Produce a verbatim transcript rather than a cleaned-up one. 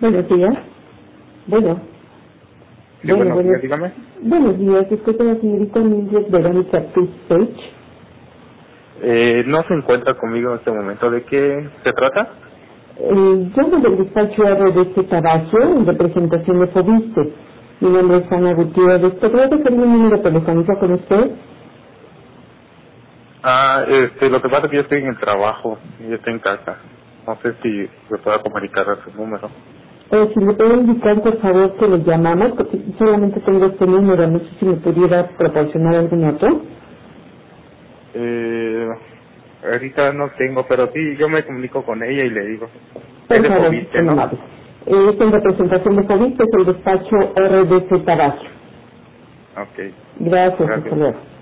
Buenos días. Bueno, Sí, bueno, buenos días, buenos, dígame. buenos días. Disculpe la señorita Mildred Verónica Page. Eh, no se encuentra conmigo en este momento. ¿De qué se trata? Eh, yo del despacho R de este Tabasio en representación de Fobiste. Mi nombre es Ana Gutiérrez. ¿Podría dejar mi número telefónico con usted? Ah, este, lo que pasa es que yo estoy en el trabajo y yo estoy en casa. No sé si se pueda comunicar a su número. O si me puede indicar, por favor, que le llamamos, porque solamente tengo este número. No sé si me pudiera proporcionar algún otro. Eh, ahorita no tengo, pero sí, yo me comunico con ella y le digo. Es Por de favor, Fobiste, muy ¿no? amable. Eh, es en representación de Fobiste, es el despacho R de este Tabasio. Ok, Gracias, hasta gracias. luego.